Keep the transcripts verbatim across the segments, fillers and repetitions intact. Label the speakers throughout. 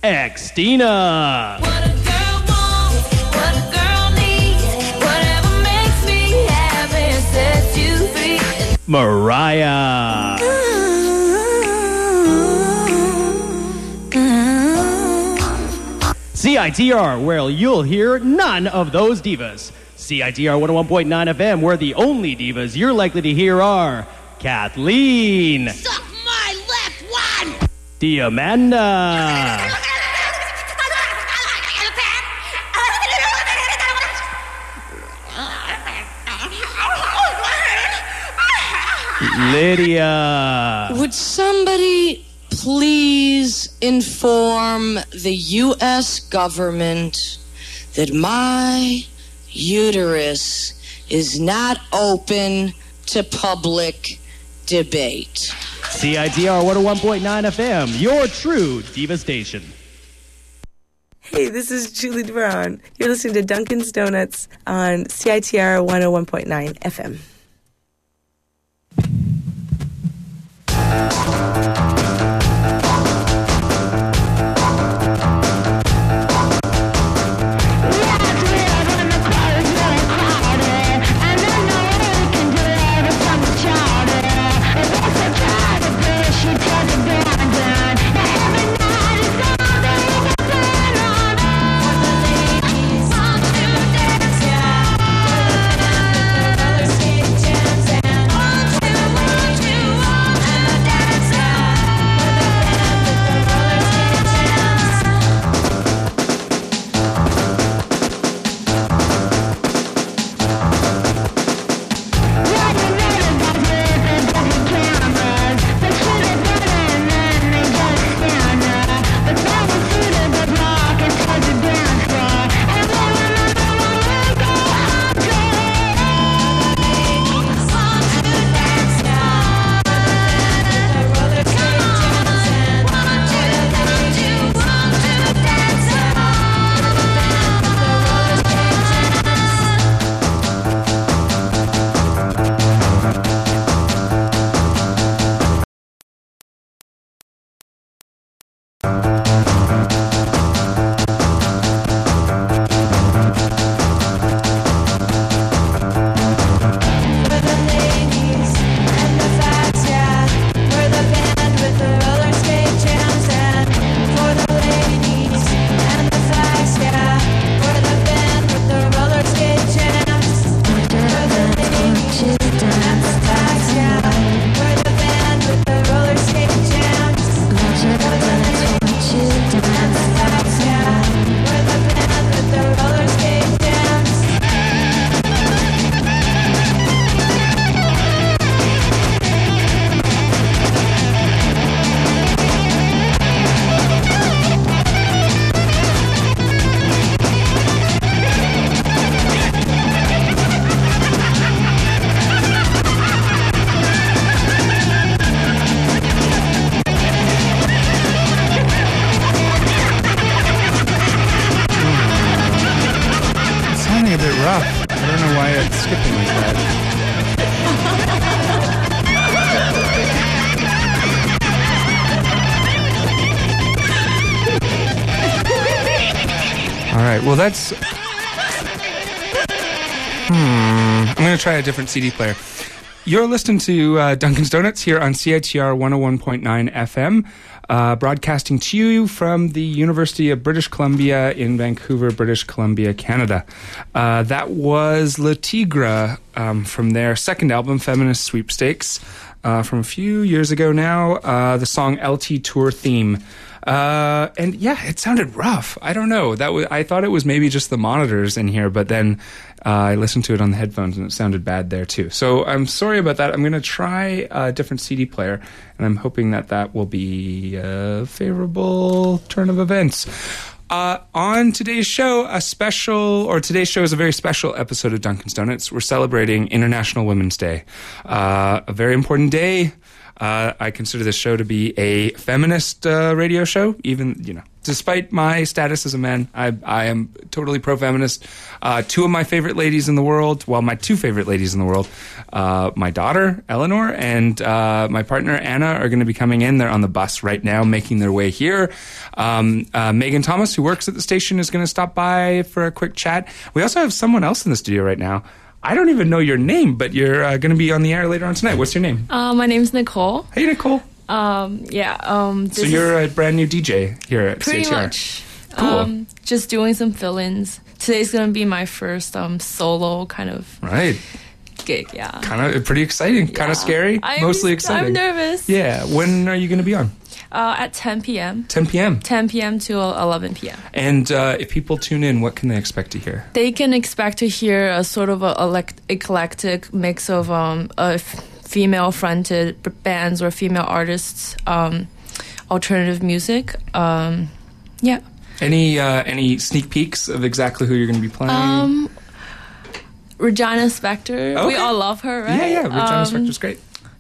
Speaker 1: Xtina.
Speaker 2: What a girl wants, what a girl needs, whatever makes me happy sets you free.
Speaker 1: Mariah. C I T R, where you'll hear none of those divas. C I T R one oh one point nine F M, where the only divas you're likely to hear are Kathleen.
Speaker 2: Suck my left one!
Speaker 1: Diamanda. Lydia.
Speaker 3: Would somebody please inform the U S government that my uterus is not open to public debate?
Speaker 1: C I T R one oh one point nine F M, your true diva station.
Speaker 4: Hey, this is Julie Brown. You're listening to Dunkin's Donuts on C I T R one oh one point nine F M.
Speaker 5: Well, that's... Hmm. I'm going to try a different C D player. You're listening to uh, Dunkin's Donuts here on C I T R one oh one point nine F M, uh, broadcasting to you from the University of British Columbia in Vancouver, British Columbia, Canada. Uh, that was Le Tigre um, from their second album, Feminist Sweepstakes, uh, from a few years ago now, uh, the song L T Tour Theme. Uh, and yeah, it sounded rough. I don't know. That was, I thought it was maybe just the monitors in here, but then uh, I listened to it on the headphones and it sounded bad there too. So I'm sorry about that. I'm going to try a different C D player, and I'm hoping that that will be a favorable turn of events. Uh, on today's show, a special, or today's show is a very special episode of Dunkin's Donuts. We're celebrating International Women's Day, uh, a very important day. Uh, I consider this show to be a feminist uh, radio show, even, you know, despite my status as a man, I, I am totally pro-feminist. Uh, two of my favorite ladies in the world, well, my two favorite ladies in the world, uh, my daughter, Eleanor, and uh, my partner, Anna, are going to be coming in. They're on the bus right now, making their way here. Um, uh, Megan Thomas, who works at the station, is going to stop by for a quick chat. We also have someone else in the studio right now. I don't even know your name, but you're uh, going to be on the air later on tonight. What's your name?
Speaker 6: Uh, my name's Nicole.
Speaker 5: Hey, Nicole.
Speaker 6: Um, yeah. Um,
Speaker 5: So you're a brand new D J here at
Speaker 6: pretty
Speaker 5: C H R.
Speaker 6: much.
Speaker 5: Cool.
Speaker 6: Um, just doing some fill-ins. Today's gonna be my first um solo kind of
Speaker 5: Right.
Speaker 6: gig. Yeah.
Speaker 5: Kind of pretty exciting, kind
Speaker 6: Yeah.
Speaker 5: of scary,
Speaker 6: I'm-
Speaker 5: mostly exciting.
Speaker 6: I'm nervous.
Speaker 5: Yeah. When are you going to be on?
Speaker 6: Uh, at ten p.m.
Speaker 5: ten p.m.
Speaker 6: ten p.m. to eleven p.m.
Speaker 5: And uh, if people tune in, what can they expect to hear?
Speaker 6: They can expect to hear a sort of a elect- eclectic mix of um of female-fronted b- bands or female artists, um, alternative music. Um, yeah.
Speaker 5: Any uh, any sneak peeks of exactly who you're going to be playing?
Speaker 6: Um, Regina Spektor. We
Speaker 5: Okay.
Speaker 6: all love her, right?
Speaker 5: yeah, yeah. Regina
Speaker 6: Um,
Speaker 5: Spektor's great.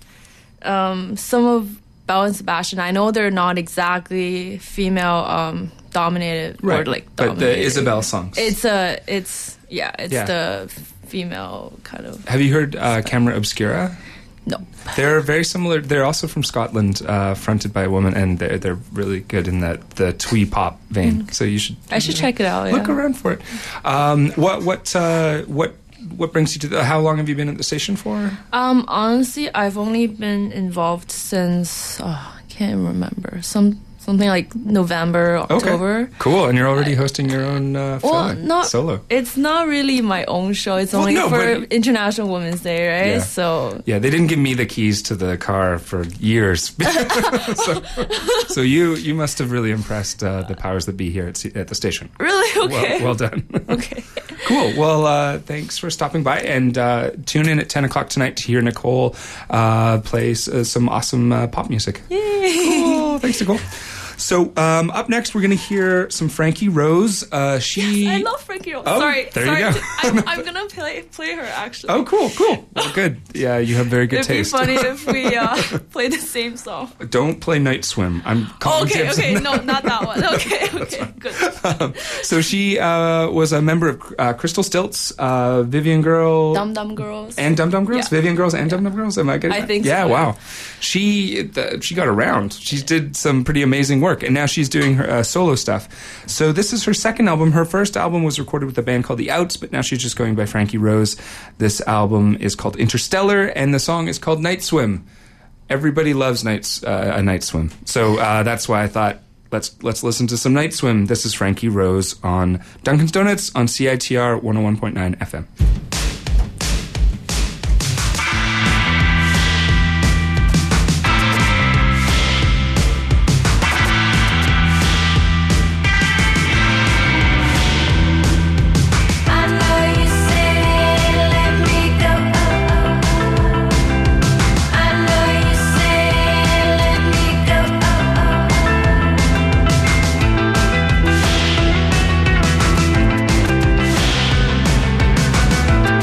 Speaker 6: um, some of Belle and Sebastian. I know they're not exactly female um, dominated
Speaker 5: Right.
Speaker 6: or like
Speaker 5: but the
Speaker 6: dominated.
Speaker 5: Isabel songs.
Speaker 6: It's a it's yeah it's
Speaker 5: Yeah.
Speaker 6: the female kind of
Speaker 5: Have you heard uh, Camera Obscura?
Speaker 6: no.
Speaker 5: They're very similar. They're also from Scotland, uh, fronted by a woman, and they're they're really good in that the twee pop vein. So you should
Speaker 6: I should check it out.
Speaker 5: look
Speaker 6: yeah.
Speaker 5: around for it. Um, what what uh, what what brings you to the? How long have you been at the station for?
Speaker 6: Um, honestly, I've only been involved since oh, I can't remember some something like November, October.
Speaker 5: Okay, cool. And you're already hosting your own uh,
Speaker 6: Well,
Speaker 5: fill-in,
Speaker 6: not
Speaker 5: solo.
Speaker 6: It's not really my own show. It's
Speaker 5: Well,
Speaker 6: only
Speaker 5: no,
Speaker 6: for
Speaker 5: but-
Speaker 6: International Women's Day, right?
Speaker 5: Yeah.
Speaker 6: So
Speaker 5: Yeah, they didn't give me the keys to the car for years. so, so you you must have really impressed uh, the powers that be here at, C- at the station.
Speaker 6: really, okay,
Speaker 5: Well, well done.
Speaker 6: okay.
Speaker 5: Cool. Well, uh, thanks for stopping by, and uh, tune in at ten o'clock tonight to hear Nicole uh, play s- uh, some awesome uh, pop music.
Speaker 6: Yay.
Speaker 5: Cool. Thanks, Nicole. So um, up next, we're going to hear some Frankie Rose. Uh, she.
Speaker 6: I love Frankie Rose.
Speaker 5: Oh,
Speaker 6: sorry,
Speaker 5: there you
Speaker 6: sorry.
Speaker 5: go.
Speaker 6: I'm, I'm gonna play play her actually.
Speaker 5: Oh, cool, cool. Well, good. Yeah, you have very good
Speaker 6: It'd
Speaker 5: taste.
Speaker 6: be funny if we uh, play the same song.
Speaker 5: Don't play Night Swim. I'm Colin
Speaker 6: Okay,
Speaker 5: Gibson.
Speaker 6: okay, no, not that one. Okay, okay, good.
Speaker 5: Um, so she uh, was a member of uh, Crystal Stilts, uh, Vivian Girl,
Speaker 6: Dum Dum Girls.
Speaker 5: and Dum Dum Girls.
Speaker 6: Yeah.
Speaker 5: Vivian Girls and Dum Dum Girls. Am I getting?
Speaker 6: I
Speaker 5: that?
Speaker 6: think
Speaker 5: Yeah.
Speaker 6: so.
Speaker 5: Wow. She uh, she got around. She did some pretty amazing work, and now she's doing her uh, solo stuff. So this is her second album. Her first album was recorded with a band called The Outs, but now she's just going by Frankie Rose. This album is called Interstellar, and the song is called Night Swim. Everybody loves nights uh, a night swim, so uh, that's why I thought. Let's let's listen to some Night Swim. This is Frankie Rose on Dunkin's Donuts on C I T R one oh one point nine F M.
Speaker 2: I know you say let me go. I know you say let me go. I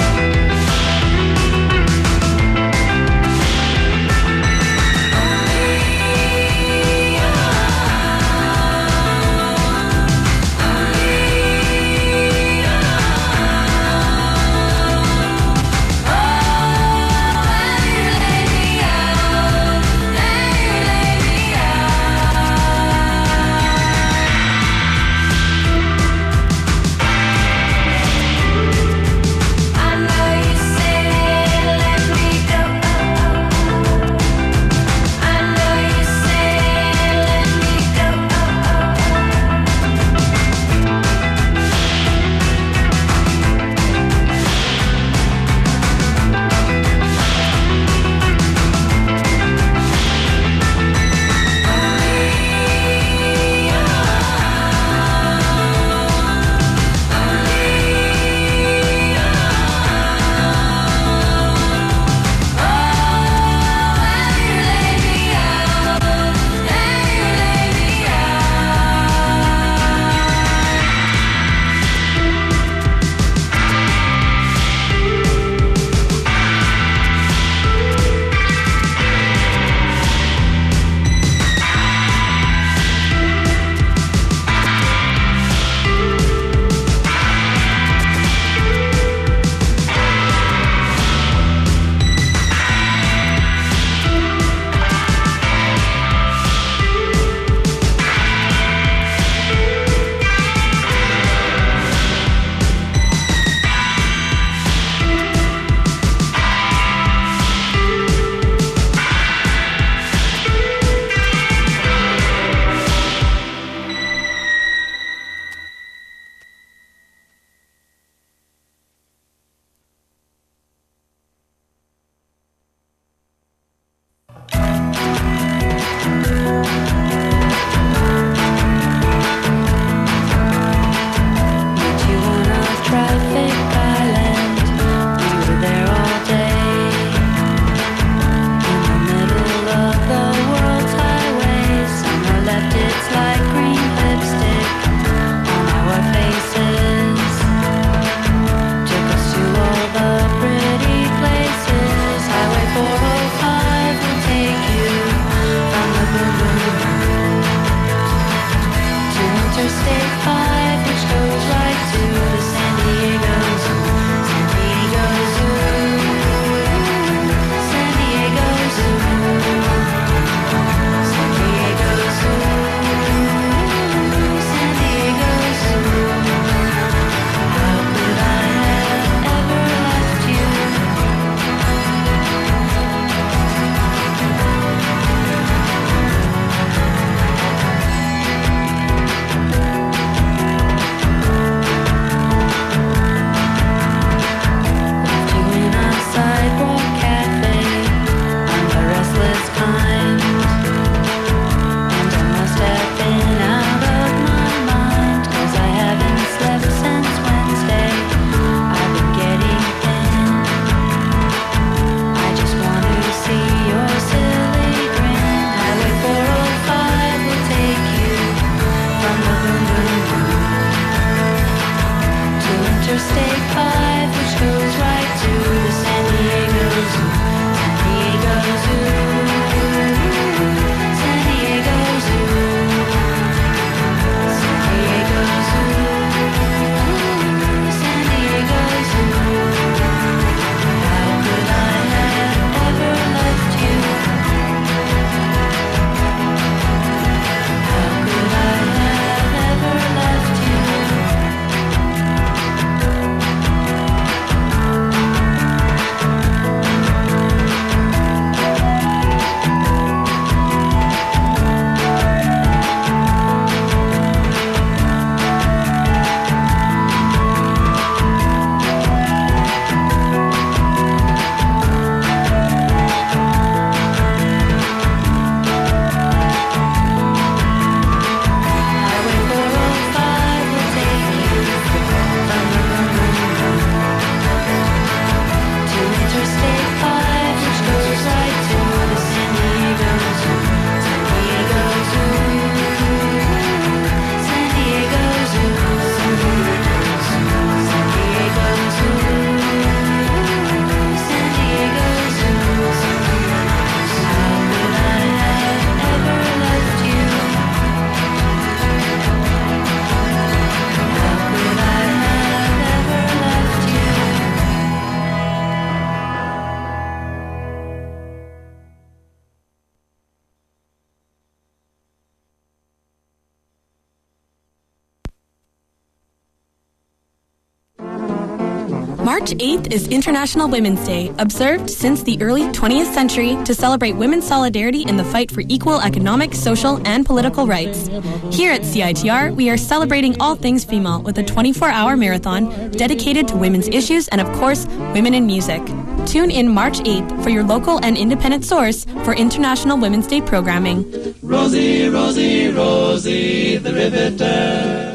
Speaker 7: March eighth is International Women's Day, observed since the early twentieth century to celebrate women's solidarity in the fight for equal economic, social, and political rights. Here at C I T R, we are celebrating all things female with a twenty-four hour marathon dedicated to women's issues and, of course, women in music. Tune in March eighth for your local and independent source for International Women's Day programming.
Speaker 8: Rosie, Rosie, Rosie, the Riveter.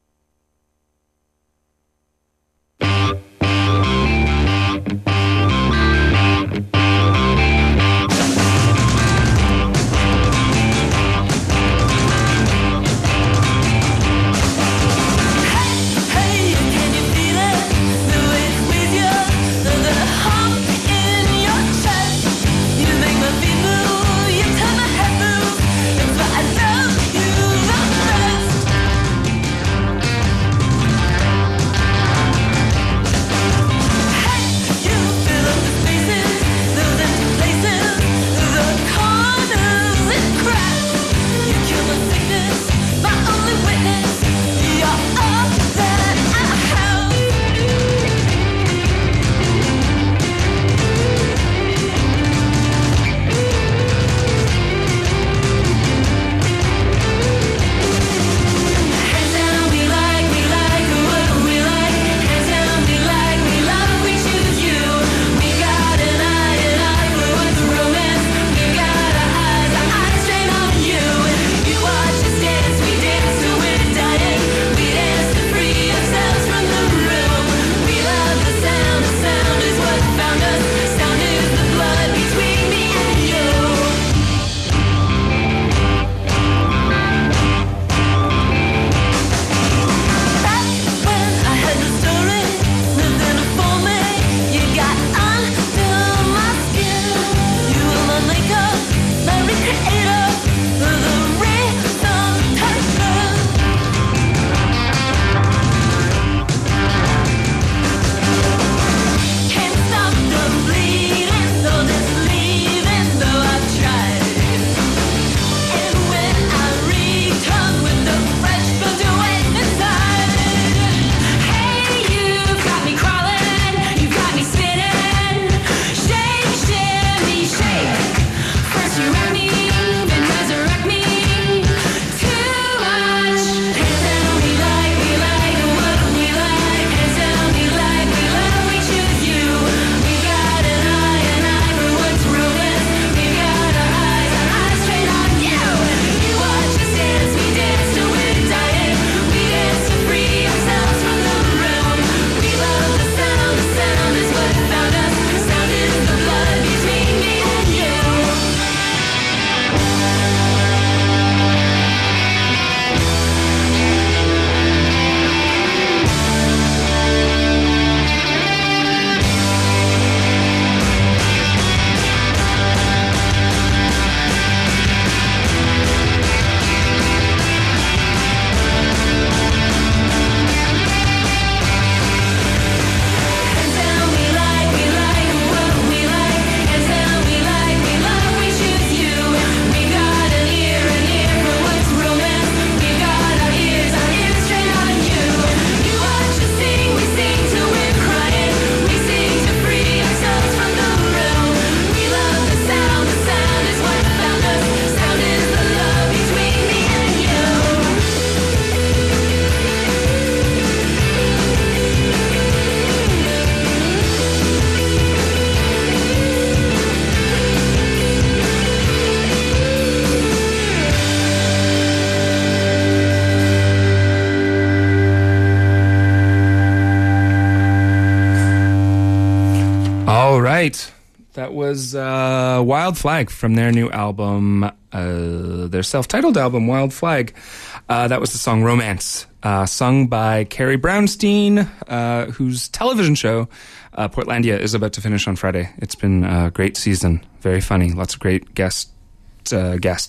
Speaker 5: right. That was uh, Wild Flag from their new album, uh, their self-titled album, Wild Flag. Uh, that was the song Romance, uh, sung by Carrie Brownstein, uh, whose television show, uh, Portlandia, is about to finish on Friday. It's been a great season. Very funny. Lots of great guest, uh, guests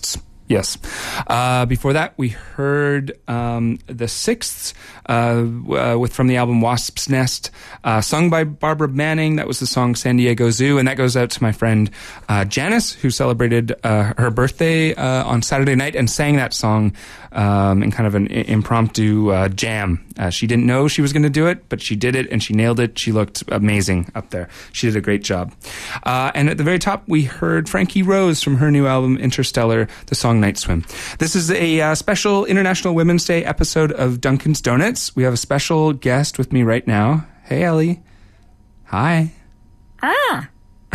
Speaker 5: Yes. Uh, before that, we heard um, The Sixths uh, uh, with from the album Wasp's Nest, uh, sung by Barbara Manning. That was the song San Diego Zoo, and that goes out to my friend uh, Janice, who celebrated uh, her birthday uh, on Saturday night and sang that song um, in kind of an I- impromptu uh, jam. Uh, she didn't know she was going to do it, but she did it, and she nailed it. She looked amazing up there. She did a great job. Uh, and at the very top, we heard Frankie Rose from her new album Interstellar, the song Night Swim. This is a uh, special International Women's Day episode of Dunkin's Donuts. We have a special guest with me right now. Hey, Ellie. Hi.
Speaker 9: Ah.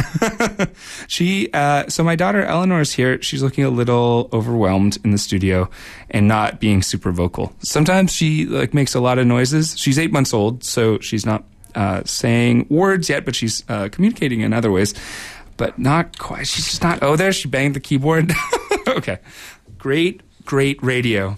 Speaker 5: she, uh, so my daughter Eleanor is here. She's looking a little overwhelmed in the studio and not being super vocal. Sometimes she like makes a lot of noises. She's eight months old, so she's not uh, saying words yet, but she's uh, communicating in other ways. But not quite. She's just not. Oh, there she banged the keyboard. Okay. Great, great radio.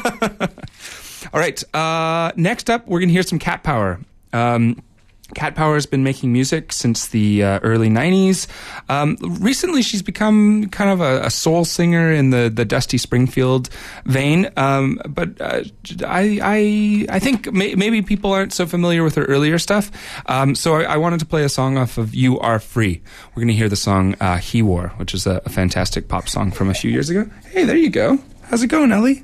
Speaker 5: All right. Uh, next up, we're going to hear some Cat Power. Um, Cat Power has been making music since the uh, early nineties. Um, recently, she's become kind of a, a soul singer in the, the Dusty Springfield vein. Um, but uh, I, I I think may, maybe people aren't so familiar with her earlier stuff. Um, so I, I wanted to play a song off of You Are Free. We're going to hear the song uh, He War, which is a, a fantastic pop song from a few years ago. Hey, there you go. How's it going, Ellie?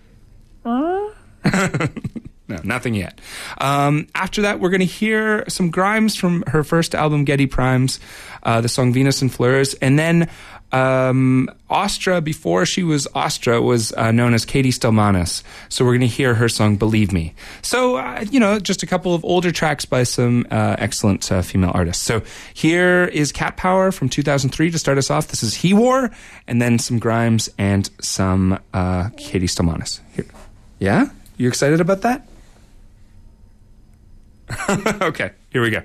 Speaker 9: Uh?
Speaker 5: No, nothing yet. Um, after that, we're going to hear some Grimes from her first album, Getty Primes, uh, the song Venus and Fleurs. And then um, Ostra, before she was Ostra, was uh, known as Katie Stelmanis. So we're going to hear her song, Believe Me. So, uh, you know, just a couple of older tracks by some uh, excellent uh, female artists. So here is Cat Power from two thousand three to start us off. This is He War, and then some Grimes and some uh, Katie Stelmanis. Here. Yeah? You excited about that? Okay, here we go.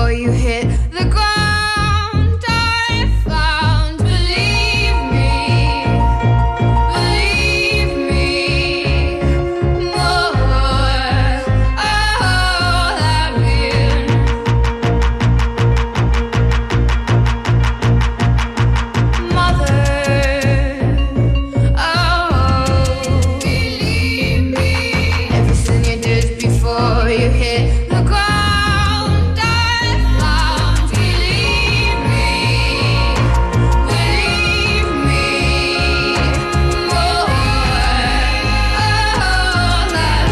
Speaker 2: before you hit the ground. I found, believe me, believe me, more. Oh, that will. Mother, oh, believe me, everything you did before you hit the ground. I found, believe me, believe me, more. Oh, that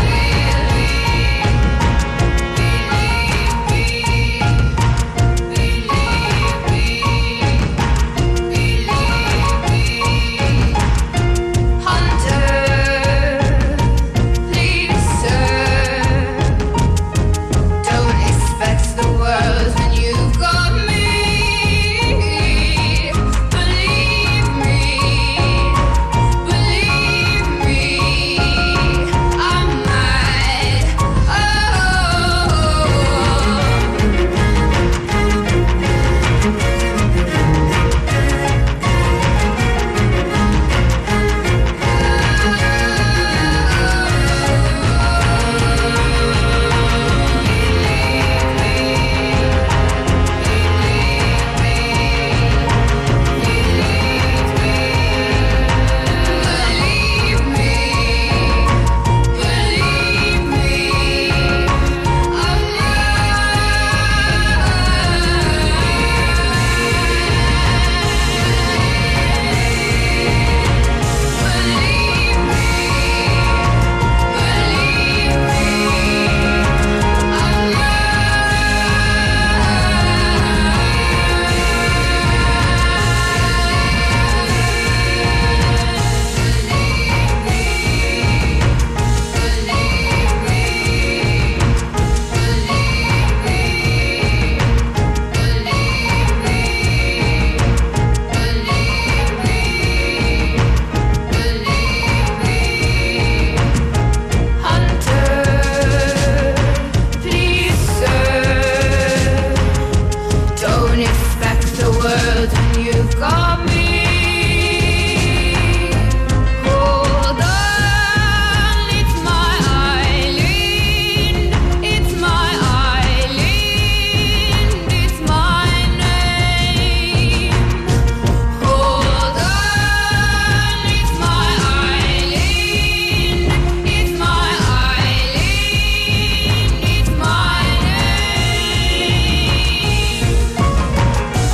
Speaker 2: Hunter, please, sir, don't expect the world when you've got me. Believe me, believe me, I'm mad. Oh. Believe me, believe me, I'm Hunter, please, sir, don't expect the world when you've got me. Hold on, it's my island, it's my island, it's my name. Hold on, it's my island, it's my island, it's my name.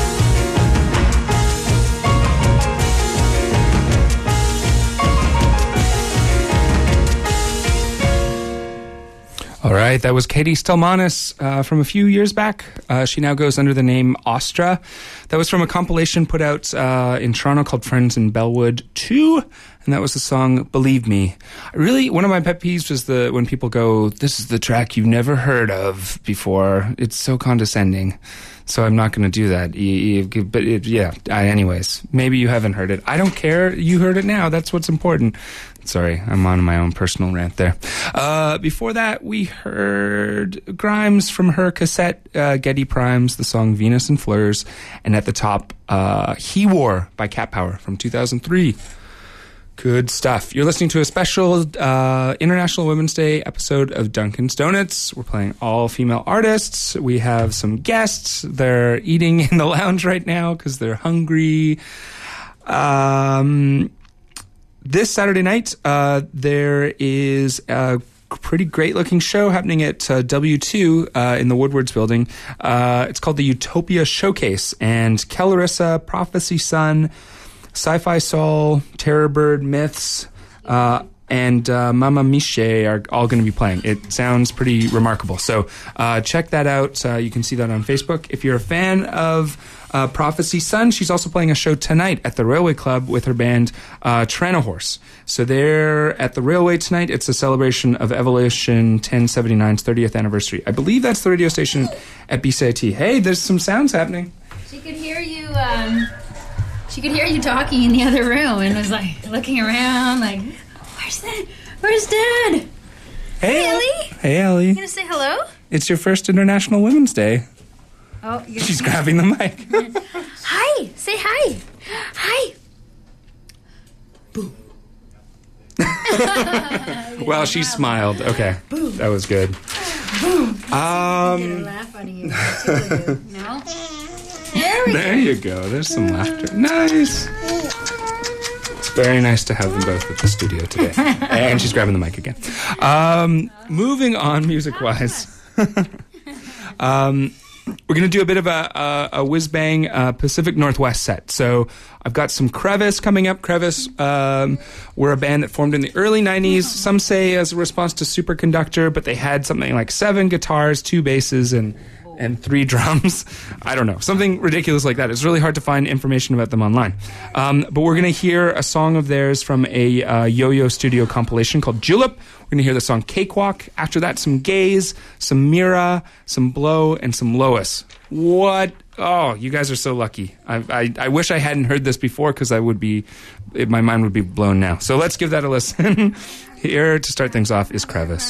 Speaker 5: All right, that was Katie Stelmanis uh, from a few years back. Uh, she now goes under the name Ostra. That was from a compilation put out uh, in Toronto called Friends in Bellwood two, and that was the song Believe Me. Really, one of my pet peeves was the when people go, this is the track you've never heard of before. It's so condescending. So I'm not going to do that. You- you- But it, yeah, I, anyways, maybe you haven't heard it. I don't care. You heard it now. That's what's important. Sorry, I'm on my own personal rant there. Uh, before that, we heard Grimes from her cassette, uh, Getty Primes, the song Venus and Fleurs. And at the top, uh, He War by Cat Power from two thousand three. Good stuff. You're listening to a special uh, International Women's Day episode of Dunkin's Donuts. We're playing all female artists. We have some guests. They're eating in the lounge right now because they're hungry. Um, this Saturday night, uh, there is a pretty great-looking show happening at uh, W two uh, in the Woodwards building. Uh, it's called the Utopia Showcase, and Kellarissa, Prophecy Sun, Sci-Fi Soul, Terror Bird, Myths, uh, and uh, Mama Miche are all going to be playing. It sounds pretty remarkable. So uh, check that out. Uh, you can see that on Facebook. If you're a fan of uh, Prophecy Sun, she's also playing a show tonight at the Railway Club with her band uh, Tyranno Horse. So they're at the Railway tonight. It's a celebration of Evolution ten seventy-nine's thirtieth anniversary. I believe that's the radio station at B C I T. Hey, there's some sounds happening.
Speaker 10: She could hear you, um... She could hear you talking in the other room and was like looking around, like, "Where's that? Where's Dad?
Speaker 5: Hey,
Speaker 10: Hey, Ellie.
Speaker 5: Hey, Ellie.
Speaker 10: You gonna say hello?"
Speaker 5: It's your first International Women's Day.
Speaker 10: Oh, you're
Speaker 5: She's grabbing the mic.
Speaker 10: Hi. Say hi. Hi.
Speaker 5: Well, she smiled. Okay, that was good.
Speaker 10: Boom. Get a
Speaker 5: Um,
Speaker 10: laugh out of you. Tickle you. No? There we
Speaker 5: there you go. There's some laughter. Nice. It's very nice to have them both at the studio today. And she's grabbing the mic again. Um, moving on, music-wise. um, we're going to do a bit of a, a, a whiz-bang uh, Pacific Northwest set. So I've got some Crevice coming up. Crevice um, were a band that formed in the early nineties. Some say as a response to Superconductor, but they had something like seven guitars, two basses, and and three drums. I don't know. Something ridiculous like that. It's really hard to find information about them online. Um, but we're going to hear a song of theirs from a uh, Yo-Yo Studio compilation called Julep. We're going to hear the song Cakewalk. After that, some Gaze, some Mira, some Blow, and some Lois. What? Oh, you guys are so lucky. I, I, I wish I hadn't heard this before because I would be, my mind would be blown now. So let's give that a listen. Here to start things off is Crevice.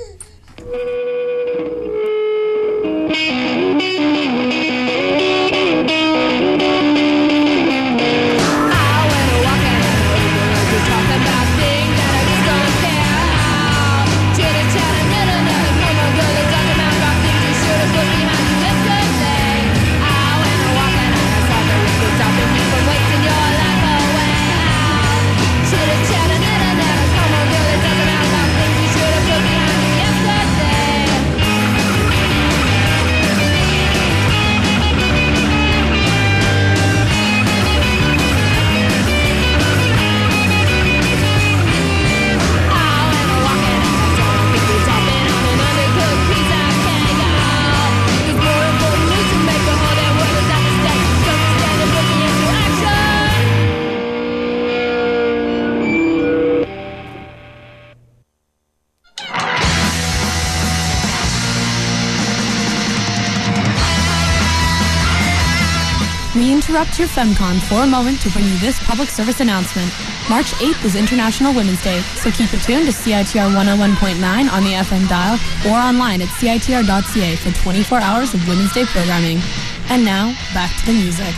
Speaker 7: We interrupt your FemCon for a moment to bring you this public service announcement. March eighth is International Women's Day, so keep it tuned to C I T R one oh one point nine on the F M dial or online at C I T R dot C A for twenty-four hours of Women's Day programming. And now, back to the music.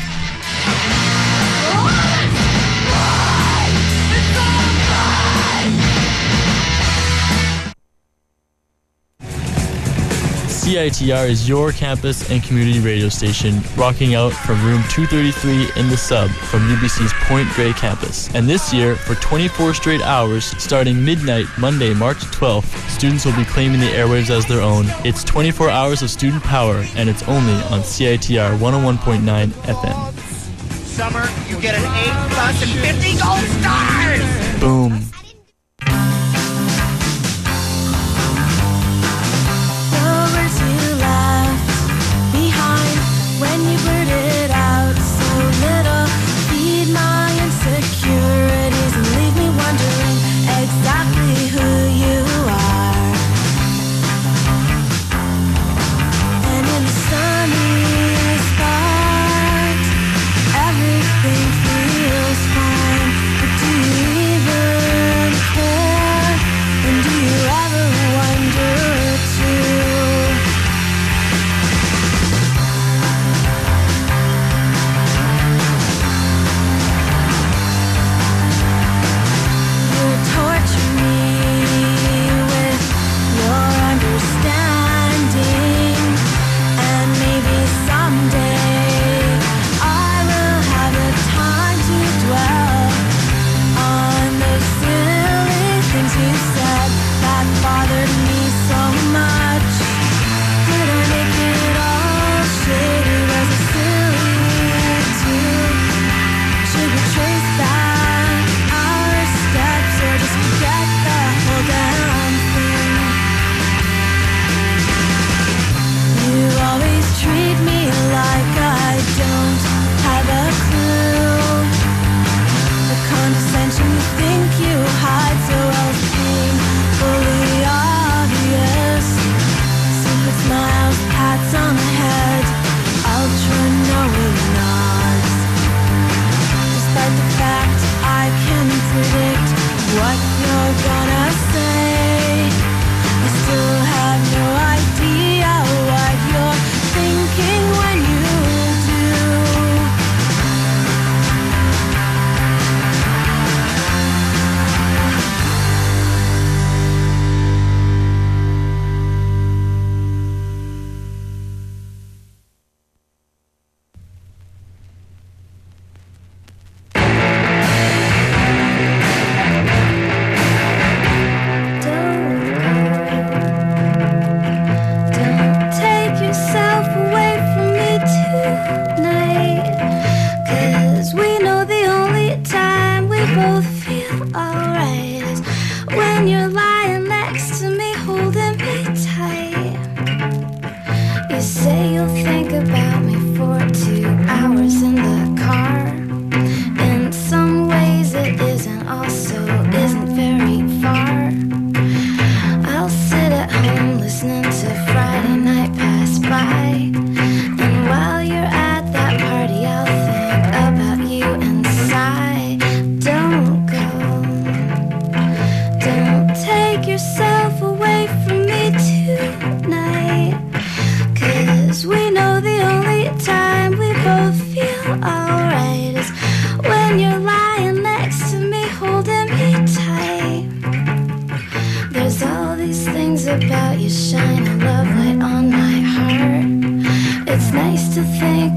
Speaker 11: C I T R is your campus and community radio station, rocking out from room two thirty-three in the sub from U B C's Point Grey campus. And this year, for twenty-four straight hours, starting midnight Monday, March twelfth, students will be claiming the airwaves as their own. It's twenty-four hours of student power, and it's only on C I T R one oh one point nine F M.
Speaker 12: Summer, you get an A plus and fifty gold stars!
Speaker 11: Boom.
Speaker 2: When you blurted out so little, feed my insecurities and leave me wondering exactly who you are. And in the sunny spot, everything feels fine. But do you even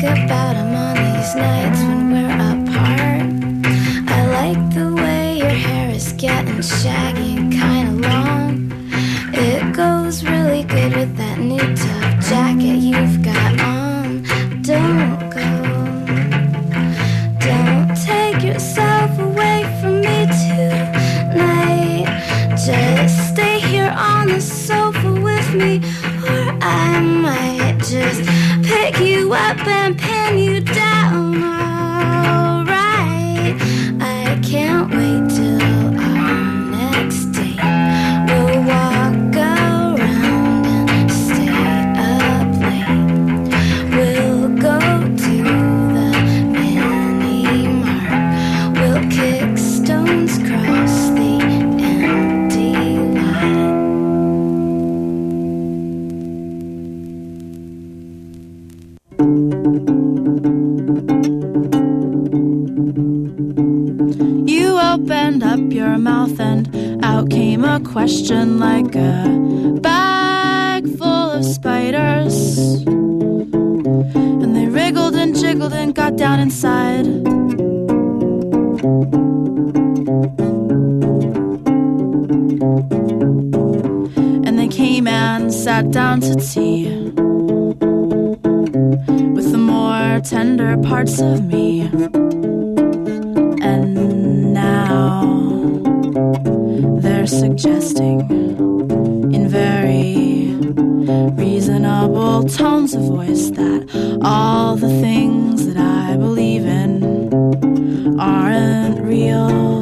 Speaker 2: about him on these nights when we're apart. I like the way your hair is getting shaggy and kinda long. It goes really good with that new tough jacket you've got on. Don't go. Don't take yourself away from me tonight. Just stay here on the sofa with me, or I might just pick you up and pin you down. Alright, I can't wait till our next date. We'll walk around and stay up late. We'll go to the mini mart. We'll kick stones across the empty lot.
Speaker 13: You opened up your mouth and out came a question like a bag full of spiders. And they wriggled and jiggled and got down inside. And they came and sat down to tea with the more tender parts of me. And now they're suggesting in very reasonable tones of voice that all the things that I believe in aren't real.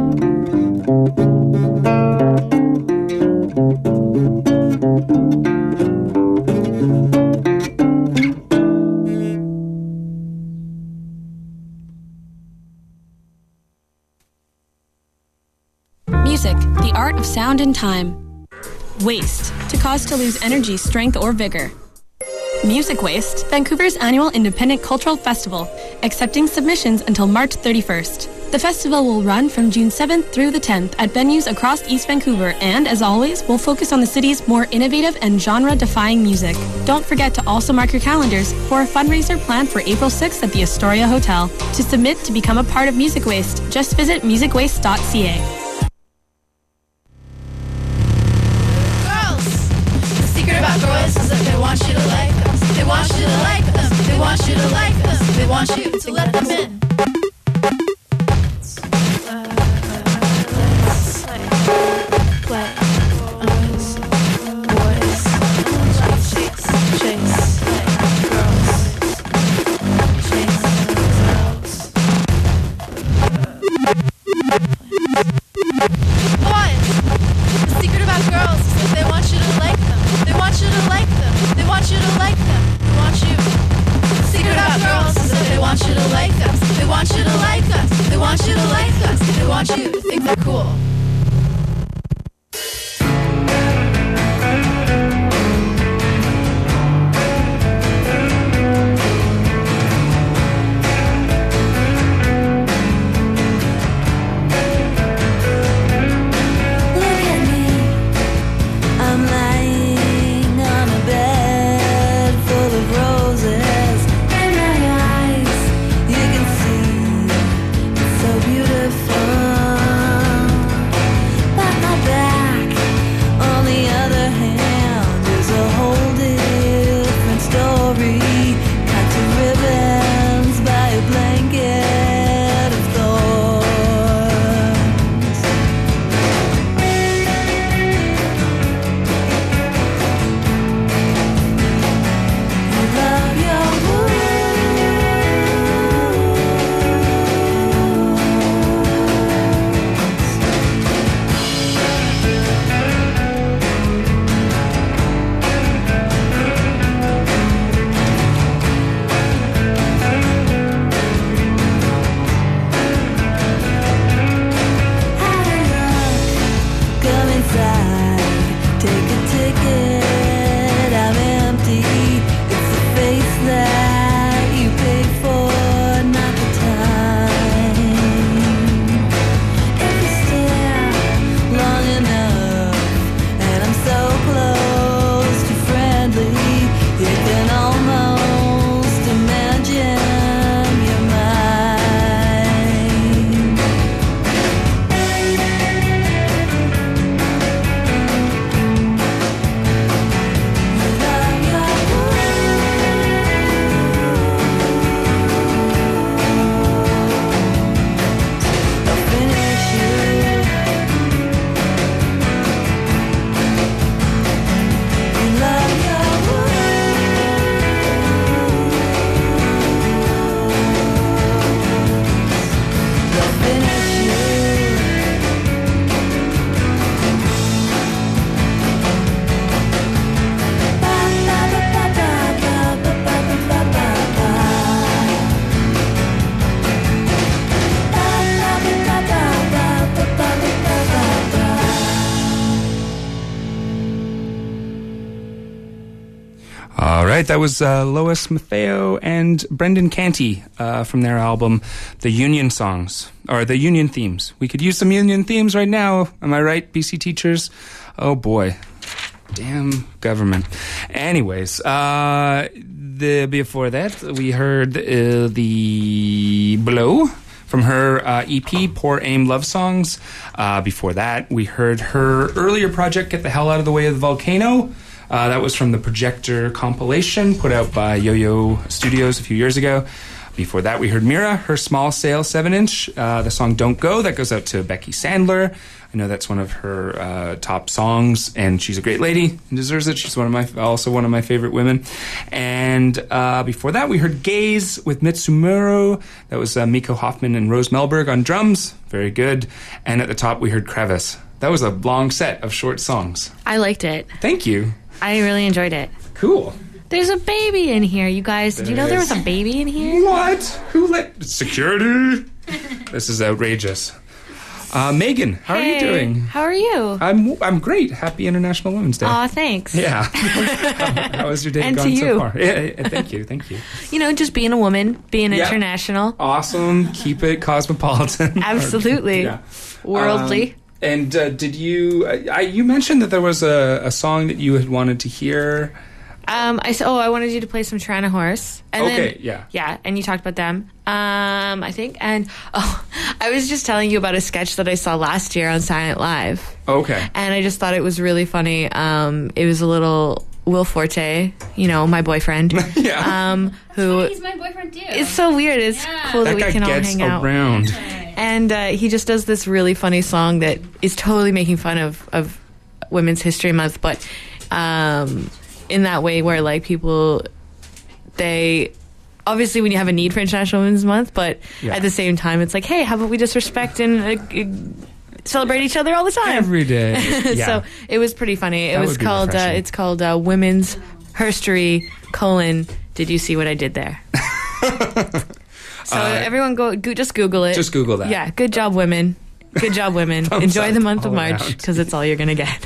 Speaker 7: Music, the art of sound and time. Waste, to cause to lose energy, strength, or vigor. Music Waste, Vancouver's annual independent cultural festival, accepting submissions until March thirty-first. The festival will run from June seventh through the tenth at venues across East Vancouver, and as always, will focus on the city's more innovative and genre-defying music. Don't forget to also mark your calendars for a fundraiser planned for April sixth at the Astoria Hotel. To submit to become a part of Music Waste, just visit music waste dot c a.
Speaker 13: About girls is that they want you to like them. They want you to like them. They want you to like them. They want you to let them in. Uh, let's like play. Boys, boys, chase, chase, girls, chase girls. Boys, the secret about girls is that they want you to like them. They want you to like them. They want you to like them. They want you. The secret about girls is that they want you to like them. They want you to like us. They want you to like us. They want you to think they're cool.
Speaker 2: Beautiful.
Speaker 5: right, that was uh, Lois Maffeo and Brendan Canty uh, from their album, The Union Songs, or The Union Themes. We could use some Union themes right now. Am I right, B C teachers? Oh, boy. Damn government. Anyways, uh, the before that, we heard uh, the Blow from her uh, E P, Poor Aim Love Songs. Uh, before that, we heard her earlier project, Get the Hell Out of the Way of the Volcano. Uh, that was from the Projector compilation put out by Yo-Yo Studios a few years ago. Before that, we heard Mira, her Small Sail seven inch, uh, the song Don't Go. That goes out to Becky Sandler. I know that's one of her uh, top songs, and she's a great lady and deserves it. She's one of my also one of my favorite women. And uh, before that, we heard Gaze with Mitsumuro. That was uh, Miko Hoffman and Rose Melberg on drums. Very good. And at the top, we heard Crevice. That was a long set of short songs.
Speaker 14: I liked it.
Speaker 5: Thank you.
Speaker 14: I really enjoyed it.
Speaker 5: Cool.
Speaker 14: There's a baby in here, you guys. Did you know there was a baby in here?
Speaker 5: What? Who let... Security? This is outrageous. Uh, Megan, how
Speaker 14: hey,
Speaker 5: are you doing?
Speaker 14: How are you?
Speaker 5: I'm I'm great. Happy International Women's Day.
Speaker 14: Aw, thanks.
Speaker 5: Yeah. how, how has your day
Speaker 14: and
Speaker 5: gone
Speaker 14: to you.
Speaker 5: so far? Yeah, yeah, thank you, thank you.
Speaker 14: You know, just being a woman, being
Speaker 5: yeah.
Speaker 14: international.
Speaker 5: Awesome. Keep it cosmopolitan.
Speaker 14: Absolutely.
Speaker 5: yeah.
Speaker 14: Worldly.
Speaker 5: Um, and uh, did you... Uh, I, you mentioned that there was a, a song that you had wanted to hear...
Speaker 14: Um, I said, oh, I wanted you to play some Toronto Horse. And
Speaker 5: okay,
Speaker 14: then,
Speaker 5: yeah.
Speaker 14: Yeah, and you talked about them, um, I think. And, oh, I was just telling you about a sketch that I saw last year on Silent Live.
Speaker 5: Okay.
Speaker 14: And I just thought it was really funny. Um, it was a little Will Forte, you know, my boyfriend.
Speaker 5: yeah.
Speaker 14: Um, who...
Speaker 10: He's my boyfriend, too.
Speaker 14: It's so weird. It's
Speaker 10: yeah.
Speaker 14: cool that,
Speaker 5: that
Speaker 14: we
Speaker 5: guy
Speaker 14: can all
Speaker 5: gets
Speaker 14: hang out.
Speaker 5: around.
Speaker 14: And uh, he just does this really funny song that is totally making fun of, of Women's History Month, but... Um, in that way where like people they obviously when you have a need for International Women's Month, but yeah. at the same time it's like, hey, how about we just respect and uh, celebrate each other all the time
Speaker 5: every day. Yeah.
Speaker 14: So it was pretty funny. It
Speaker 5: that
Speaker 14: was called uh, it's called uh, Women's Herstory colon Did You See What I Did There? So uh, everyone go, go just Google it.
Speaker 5: Just Google that.
Speaker 14: Yeah, good job women. Good job women. Enjoy the month of March because it's all you're gonna get.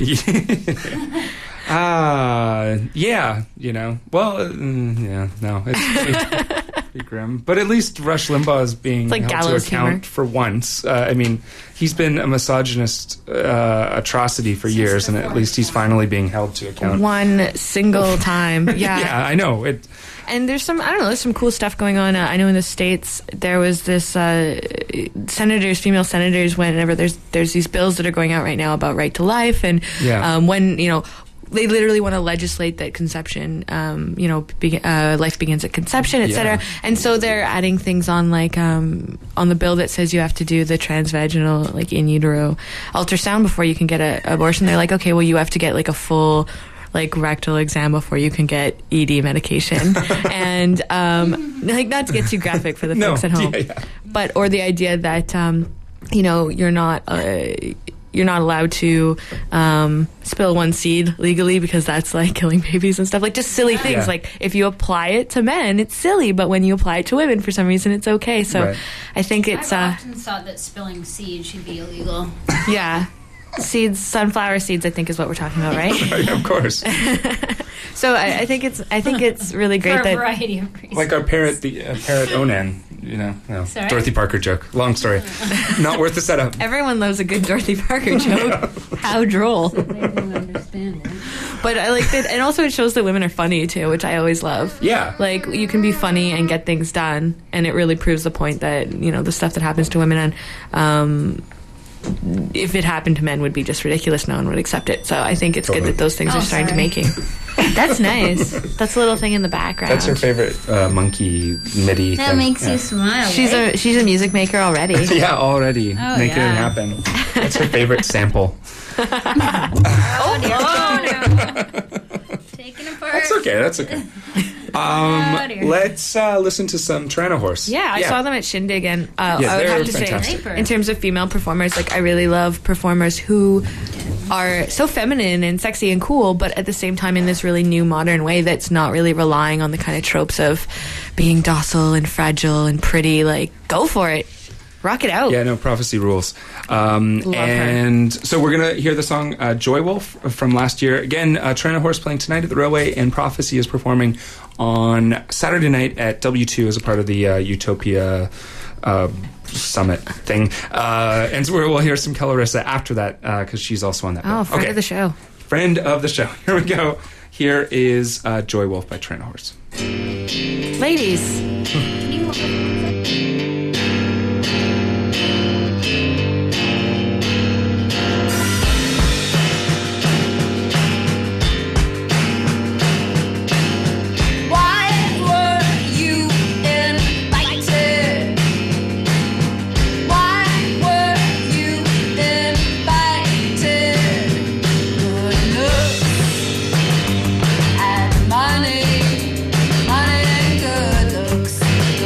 Speaker 5: Uh, yeah, you know. Well, uh, yeah, no, it's pretty, pretty grim. But at least Rush Limbaugh is being
Speaker 14: like
Speaker 5: held to account humor. for once. Uh, I mean, he's been a misogynist uh, atrocity for Since years, and at least he's finally being held to account.
Speaker 14: One single time. Yeah.
Speaker 5: Yeah, I know. It.
Speaker 14: And there's some, I don't know, there's some cool stuff going on. Uh, I know in the States there was this, uh, senators, female senators, whenever there's there's these bills that are going out right now about right to life, and
Speaker 5: yeah.
Speaker 14: um, when, you know, they literally want to legislate that conception, um, you know, be, uh, life begins at conception, et cetera. Yeah. And so they're adding things on, like, um, on the bill that says you have to do the transvaginal, like, in utero ultrasound before you can get an abortion. They're like, okay, well, you have to get, like, a full, like, rectal exam before you can get E D medication. And, um, like, not to get too graphic for the
Speaker 5: no,
Speaker 14: folks at home,
Speaker 5: yeah, yeah.
Speaker 14: but, or the idea that, um, you know, you're not, uh, you're not allowed to um, spill one seed legally because that's like killing babies and stuff. Like just silly things.
Speaker 5: Yeah.
Speaker 14: Like if you apply it to men, it's silly, but when you apply it to women, for some reason, it's okay. So
Speaker 5: right.
Speaker 14: I think it's.
Speaker 10: I've
Speaker 14: uh,
Speaker 10: often thought that spilling seed should be illegal.
Speaker 14: Yeah, seeds, sunflower seeds. I think is what we're talking about, right?
Speaker 5: Right, of course.
Speaker 14: So I, I think it's. I think it's really great
Speaker 10: For a
Speaker 14: that
Speaker 10: variety of reasons.
Speaker 5: Like our parrot, the uh, parrot Onan. You know, no.
Speaker 10: Sorry?
Speaker 5: Dorothy Parker joke. Long story. Not worth the setup.
Speaker 14: Everyone loves a good Dorothy Parker joke.
Speaker 5: Yeah.
Speaker 14: How droll.
Speaker 10: They don't understand it.
Speaker 14: But I like that, and also it shows that women are funny too, which I always love.
Speaker 5: Yeah.
Speaker 14: Like you can be funny and get things done, and it really proves the point that, you know, the stuff that happens to women and um, if it happened to men would be just ridiculous. No one would accept it. So I think it's totally. good that those things
Speaker 10: oh,
Speaker 14: are starting
Speaker 10: sorry.
Speaker 14: to making. That's nice. That's a little thing in the background.
Speaker 5: That's her favorite uh, monkey MIDI
Speaker 10: That
Speaker 5: thing.
Speaker 10: makes
Speaker 5: yeah.
Speaker 10: you smile.
Speaker 14: She's
Speaker 10: right?
Speaker 14: a she's a music maker already.
Speaker 5: Yeah, already.
Speaker 10: Oh,
Speaker 5: Making
Speaker 10: yeah.
Speaker 5: it happen. That's her favorite sample.
Speaker 10: Oh, dear. Oh, no. Taking apart.
Speaker 5: That's okay. That's okay. Um,
Speaker 10: Oh, dear.
Speaker 5: let's uh, listen to some Toronto Horse.
Speaker 14: Yeah, I saw them at Shindig, and uh,
Speaker 5: Yeah,
Speaker 14: I would
Speaker 5: they're
Speaker 14: have to
Speaker 5: fantastic.
Speaker 14: say, in terms of female performers, like I really love performers who are so feminine and sexy and cool, but at the same time in this really new modern way that's not really relying on the kind of tropes of being docile and fragile and pretty. Like, go for it. Rock it out.
Speaker 5: Yeah, no, Prophecy rules. Um,
Speaker 14: Love her.
Speaker 5: and so we're going to hear the song uh, Joy Wolf from last year. Again, uh, Trina Horse playing tonight at the Railway, and Prophecy is performing on Saturday night at W two as a part of the uh, Utopia uh, Summit thing. Uh, and so we'll hear some Clarissa after that because uh, she's also on that bill.
Speaker 14: Oh, friend
Speaker 5: Okay.
Speaker 14: of the show.
Speaker 5: Friend of the show. Here we go. Here is uh, Joy Wolf by Trina Horse.
Speaker 14: Ladies.
Speaker 15: Money, money and good looks.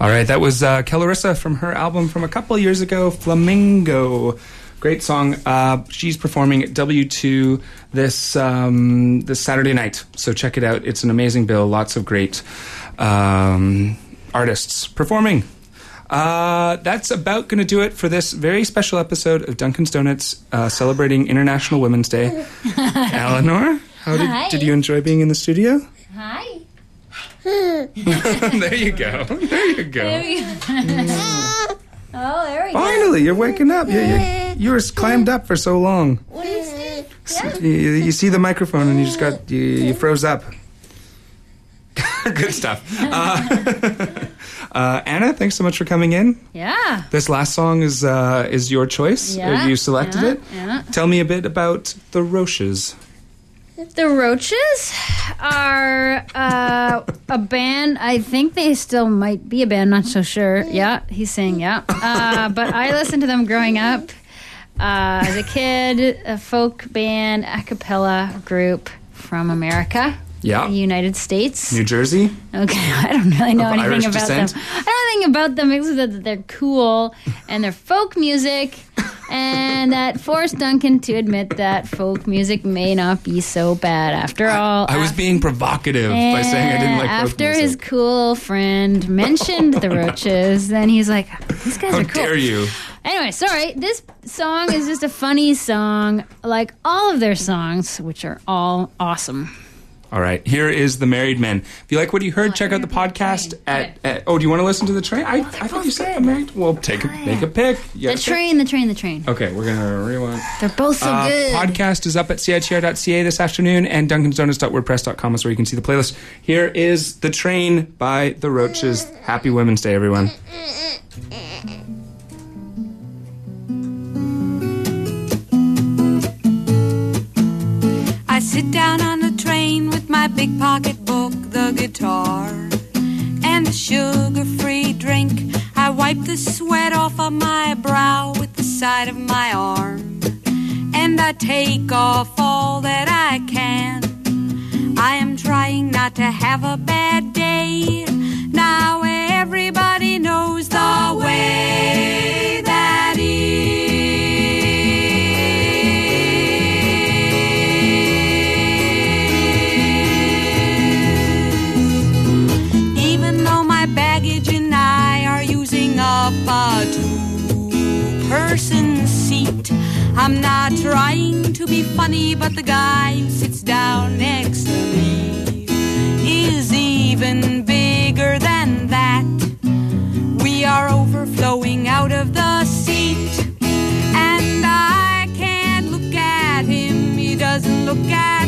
Speaker 5: All right, that was uh, Kellarissa from her album from a couple of years ago, Flamingo. Great song. Uh, she's performing at W two this um, this Saturday night, so check it out. It's an amazing bill. Lots of great um, artists performing. Uh, that's about going to do it for this very special episode of Dunkin's Donuts uh, celebrating International Women's Day. Eleanor, how did,
Speaker 10: Hi.
Speaker 5: did you enjoy being in the studio?
Speaker 10: Hi.
Speaker 5: There you go. There you go.
Speaker 10: There we go. Oh, there we go.
Speaker 5: Finally, you're waking up. You, you, you were climbed up for so long.
Speaker 10: What do you say? Yeah.
Speaker 5: You, you see the microphone and you just got, you, you froze up. Good stuff. Uh, uh, Anna, thanks so much for coming in.
Speaker 10: Yeah.
Speaker 5: This last song is uh, is your choice.
Speaker 10: Yeah,
Speaker 5: Uh, you selected
Speaker 10: yeah,
Speaker 5: it.
Speaker 10: yeah.
Speaker 5: Tell me a bit about the Roaches.
Speaker 10: The Roaches are uh, a band. I think they still might be a band. Not so sure. Yeah, he's saying yeah. Uh, but I listened to them growing up uh, as a kid. A folk band, a cappella group from America.
Speaker 5: Yeah.
Speaker 10: The United States.
Speaker 5: New Jersey.
Speaker 10: Okay, I don't really know
Speaker 5: Of
Speaker 10: anything
Speaker 5: Irish
Speaker 10: about
Speaker 5: descent?
Speaker 10: them. I don't know anything about them except that they're cool and they're folk music, and that forced Duncan to admit that folk music may not be so bad after all.
Speaker 5: I was being provocative by saying I didn't like folk
Speaker 10: After
Speaker 5: music.
Speaker 10: his cool friend mentioned the Roaches, then he's like, "These guys
Speaker 5: How
Speaker 10: are cool."
Speaker 5: dare you?
Speaker 10: Anyway, sorry. This song is just a funny song, like all of their songs, which are all awesome.
Speaker 5: All right, here is The Married Men. If you like what you heard, check out the podcast at, at... Oh, do you want to listen to The Train? I, I thought you said The Married... Well, take a, make a pick. You
Speaker 10: The
Speaker 5: gotta pick.
Speaker 10: train, the train, the train.
Speaker 5: Okay, we're going to rewind.
Speaker 10: They're both so
Speaker 5: Uh,
Speaker 10: good.
Speaker 5: Podcast is up at C I T R dot C A this afternoon, and Dunkins Donuts dot wordpress dot com is where you can see the playlist. Here is The Train by The Roaches. Happy Women's Day, everyone.
Speaker 15: I sit down on the train with my big pocketbook, the guitar, and the sugar-free drink. I wipe the sweat off of my brow with the side of my arm, and I take off all that I can. I am trying not to have a bad day. Now everybody knows the way that even though my baggage and I are using up a two-person seat, I'm not trying to be funny, but the guy who sits down next to me is even bigger than that. We are overflowing out of the seat, and I can't look at him, he doesn't look at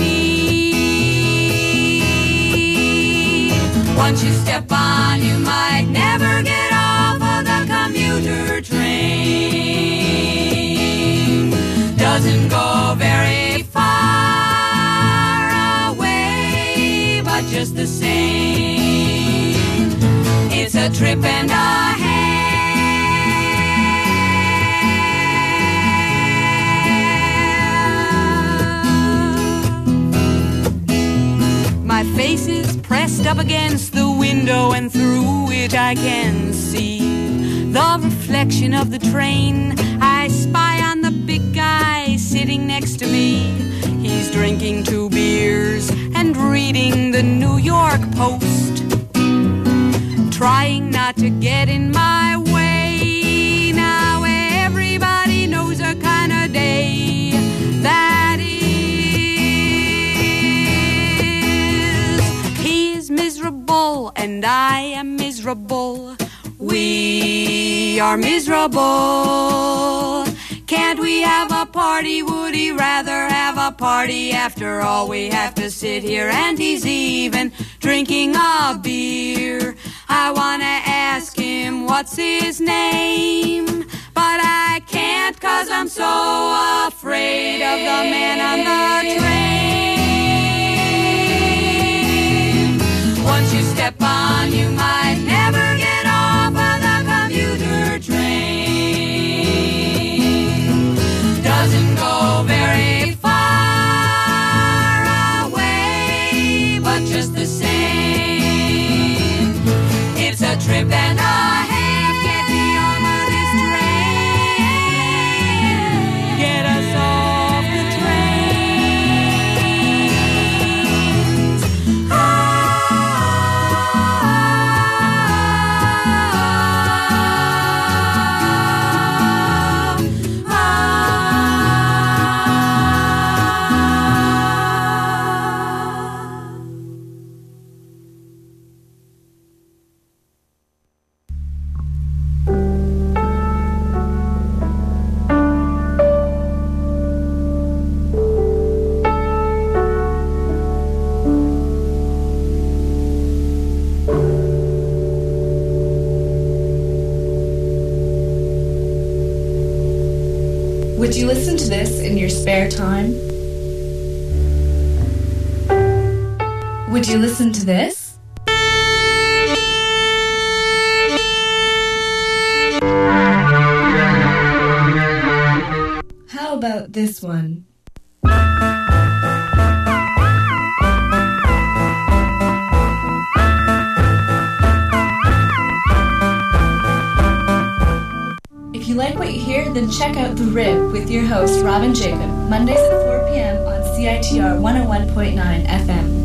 Speaker 15: me. Once you step on, you might never get off of the commuter train. Doesn't go very far away, but just the same, it's a trip and a half. My face is pressed up against the window, and through it I can see the reflection of the train. I spy on the big guy sitting next to me. He's drinking two beers and reading the New York Post, trying not to get in my way. Now everybody knows a kind of day that is. He is miserable and I am miserable. We are miserable. Can't we have a party? Would he rather have a party? After all, we have to sit here, and he's even drinking a beer. I wanna ask him what's his name, but I can't, 'cause I'm so afraid of the man on the train. Once you step on, you might never get off of the commuter train. Doesn't go very far away, but just the same, it's a trip and a half. Get me on this train. Get us off the trains. Ah, ah,
Speaker 16: Would you listen to this in your spare time? Would you listen to this? How about this one? If you like what you hear, then check out The Rib with your host, Robin Jacob, Mondays at four p.m. on C I T R one oh one point nine F M.